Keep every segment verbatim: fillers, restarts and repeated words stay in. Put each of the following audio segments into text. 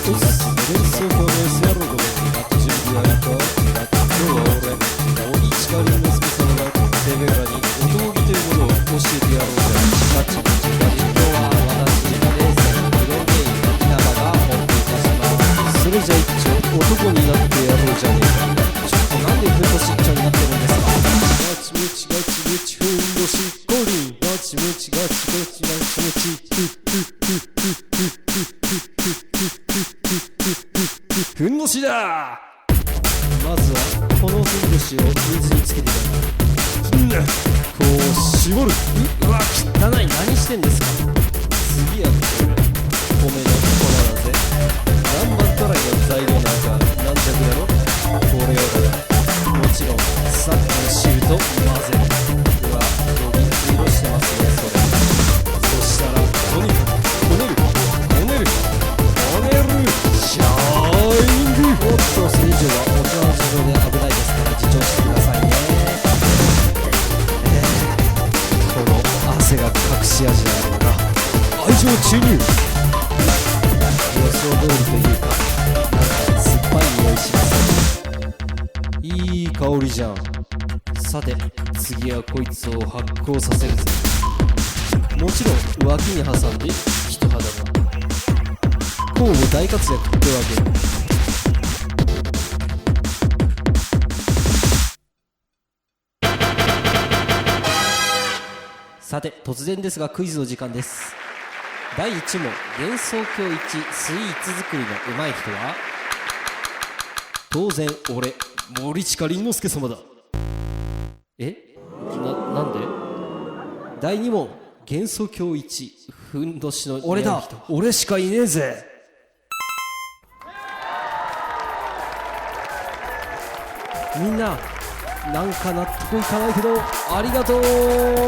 そうこの エスやろうと思ってガチ準備やるとガチ今日は俺鬼力りのすけ様がてめえらにお道着というものを教えてやろうぜ。ガチガチガチ今日は私がレースのプロゲイン稲葉がお送りいたします。それじゃ一丁男になってやろうじゃねえか。ちょっとなんでふんどし一丁になってるんですか。ガチムチガチムチふんどしゴリンガチムチガチガチガチムチふっふっふっふっふっふっふっふっふんどしだ。まずはこのふんどしを水につけてください。こう絞る。うわ汚い。何してんですか。次はこれ米の粉だぜ。何番トライの材料なんか軟弱だろ。これをだもちろんさっきの汁と混ぜる。うわドリンク色してますね。それそしたらとにかくこねるこねるこねるシャーイング。おっとそれ以上は大人の事情で危ないですから自重してくださいね。えー、この汗が隠し味なんだな。愛情注入。予想通りというかなんか酸っぱい匂いします。いい香りじゃん。さて次はこいつを発酵させるぜ。もちろん脇に挟んで一肌がこうも大活躍ってわけ。さて突然ですがクイズの時間です。だいいち問幻想郷いちスイーツ作りのうまい人は当然俺森近凛之介様だ。えな、なんで。だいに問幻想郷いちふんどしの俺だ。俺しかいねえぜ。みんななんか納得いかないけどありがとう。で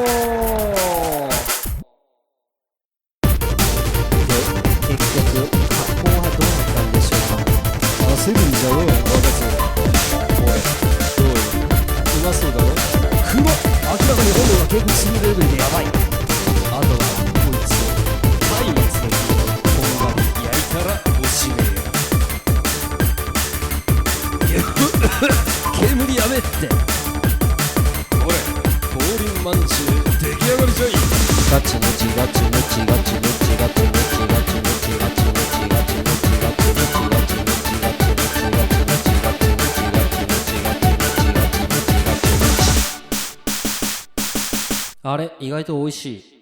結局格好はどうなったんでしょうか。焦るんじゃろうよ若造。おいどうようまそうだろ。黒明らかに炎が結構するレベルでやばい。あとはこいつを松明の火こんがり焼いたらおしめえや。煙やめって。これ降臨まんじゅう出来上がりじゃい。ガチムチガチムチガチムチガチムチガチムチガチムチガチムチガチムチガチムチガチムチガチムチガチムチガチムチガチムチガチムチガチムチガチムチ。あれ意外と美味しい。